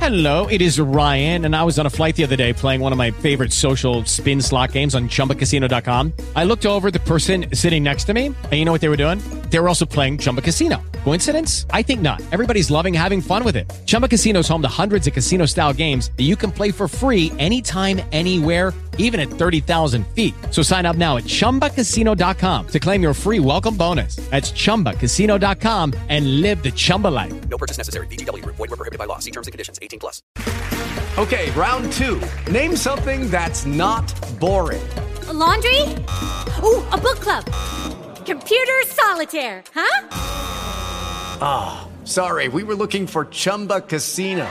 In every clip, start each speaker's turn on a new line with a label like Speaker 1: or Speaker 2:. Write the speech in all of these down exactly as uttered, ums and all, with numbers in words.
Speaker 1: Hello, it is Ryan, and I was on a flight the other day playing one of my favorite social spin slot games on Chumba Casino dot com. I looked over at the person sitting next to me, and you know what they were doing? They were also playing Chumba Casino. Coincidence? I think not. Everybody's loving having fun with it. Chumba Casino is home to hundreds of casino-style games that you can play for free anytime, anywhere, even at thirty thousand feet. So sign up now at Chumba Casino dot com to claim your free welcome bonus. That's Chumba Casino dot com and live the Chumba life.
Speaker 2: No purchase necessary. V G W. Void where prohibited by law. See terms and conditions. eighteen plus.
Speaker 3: Okay, round two. Name something that's not boring.
Speaker 4: A laundry? Ooh, a book club. Computer solitaire, huh?
Speaker 3: Ah, oh, sorry. We were looking for Chumba Casino.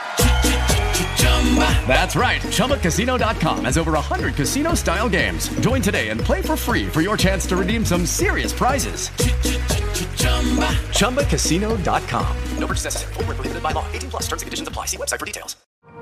Speaker 3: That's right. Chumba Casino dot com has over one hundred casino-style games. Join today and play for free for your chance to redeem some serious prizes. Chumba Casino dot com.
Speaker 2: No purchase necessary. Void where prohibited by law. eighteen plus. Terms and conditions apply. See website for details.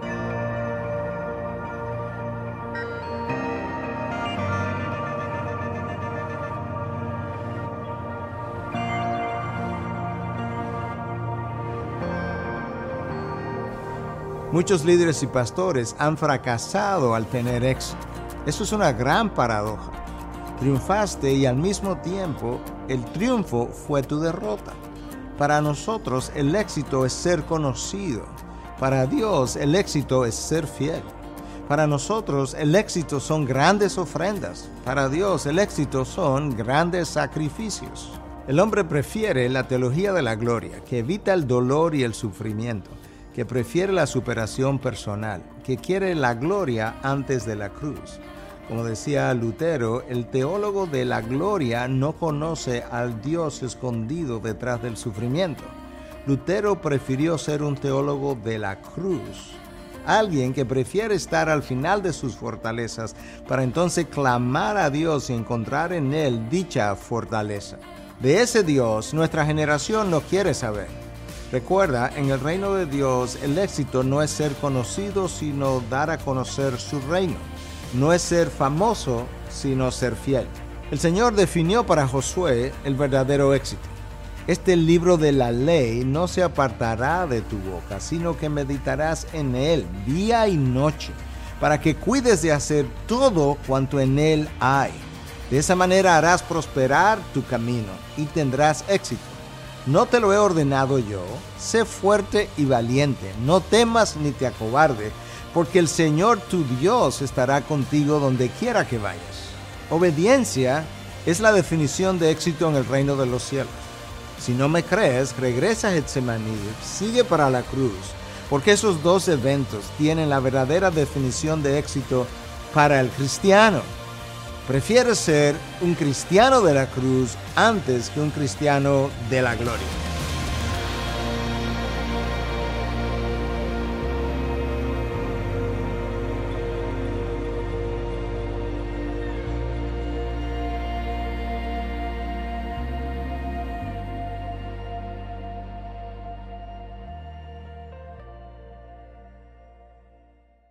Speaker 5: Muchos líderes y pastores han fracasado al tener éxito. Eso es una gran paradoja. Triunfaste y al mismo tiempo el triunfo fue tu derrota. Para nosotros el éxito es ser conocido. Para Dios el éxito es ser fiel. Para nosotros el éxito son grandes ofrendas. Para Dios el éxito son grandes sacrificios. El hombre prefiere la teología de la gloria, que evita el dolor y el sufrimiento, que prefiere la superación personal, que quiere la gloria antes de la cruz. Como decía Lutero, el teólogo de la gloria no conoce al Dios escondido detrás del sufrimiento. Lutero prefirió ser un teólogo de la cruz, alguien que prefiere estar al final de sus fortalezas para entonces clamar a Dios y encontrar en él dicha fortaleza. De ese Dios nuestra generación no quiere saber. Recuerda, en el reino de Dios, el éxito no es ser conocido, sino dar a conocer su reino. No es ser famoso, sino ser fiel. El Señor definió para Josué el verdadero éxito. Este libro de la ley no se apartará de tu boca, sino que meditarás en él día y noche, para que cuides de hacer todo cuanto en él hay. De esa manera harás prosperar tu camino y tendrás éxito. No te lo he ordenado yo, sé fuerte y valiente, no temas ni te acobardes, porque el Señor tu Dios estará contigo donde quiera que vayas. Obediencia es la definición de éxito en el reino de los cielos. Si no me crees, regresa a Getsemaní, sigue para la cruz, porque esos dos eventos tienen la verdadera definición de éxito para el cristiano. Prefiere ser un cristiano de la cruz antes que un cristiano de la gloria.